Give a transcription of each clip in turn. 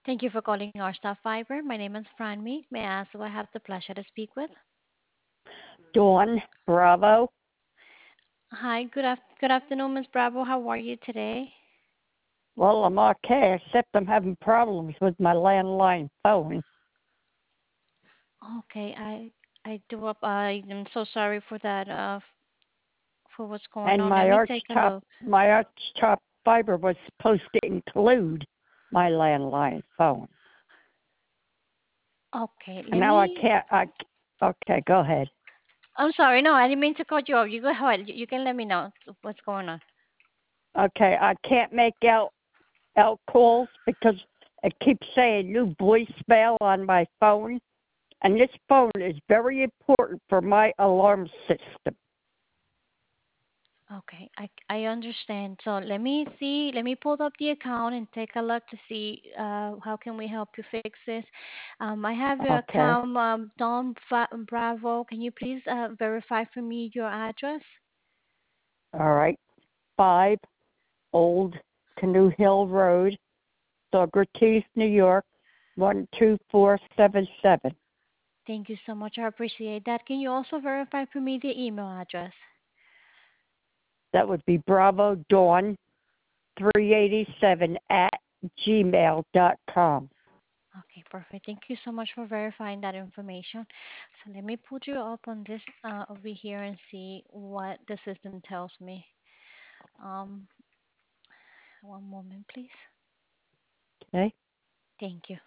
Thank you for calling our staff fiber. My name is Franmy. May I ask who I have the pleasure to speak with? Dawn Bravo. Hi, good afternoon, Ms. Bravo. How are you today? Well, I'm okay, except I'm having problems with my landline phone. Okay, I am so sorry for that. For what's going And on. Let me take a look. My arch-top fiber was supposed to include my landline phone. Okay, And let now I me. can't, okay, go ahead. I'm sorry. No, I didn't mean to cut you off. You go ahead. You can let me know what's going on. Okay, I can't make out calls because it keeps saying new voicemail on my phone. And this phone is very important for my alarm system. Okay, I understand. So let me see. Let me pull up the account and take a look to see how can we help you fix this. I have your Okay. account, Bravo. Can you please verify for me your address? All right. 5 Old Canoe Hill Road, Socrates, New York, 12477. Thank you so much. I appreciate that. Can you also verify for me the email address? That would be Bravo Dawn 387 at gmail.com. Okay, perfect. Thank you so much for verifying that information. So let me put you up on this over here and see what the system tells me. Um, one moment, please. Okay. Thank you.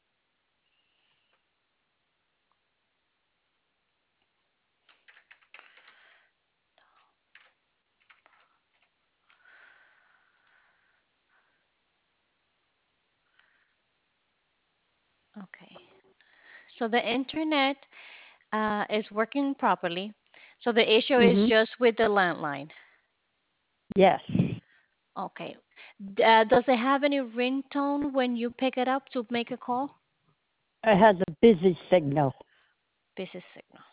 Okay. So the internet is working properly. So the issue is Mhm. just with the landline. Yes. Okay. Does it have any ringtone when you pick it up to make a call? It has a busy signal. Busy signal.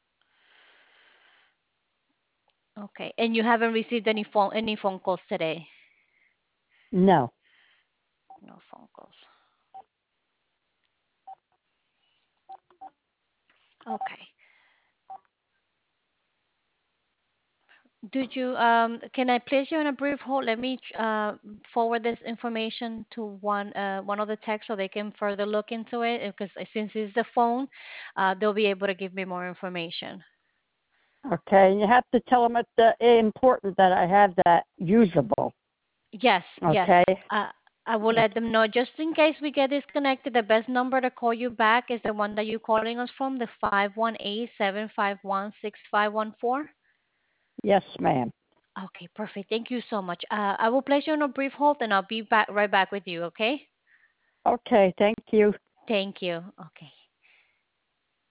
Okay. And you haven't received any phone calls today? No. No phone calls. Okay. Can I place you on a brief hold? Let me forward this information to one of the techs so they can further look into it. Because since it's the phone, they'll be able to give me more information. Okay. And you have to tell them it's important that I have that usable. Yes, yes. Okay. Uh, I will let them know. Just in case we get disconnected, the best number to call you back is the one that you're calling us from, the 518-751-6514. Yes, ma'am. Okay, perfect. Thank you so much. I will place you on a brief hold and I'll be back right back with you, okay? Okay. Thank you. Thank you. Okay.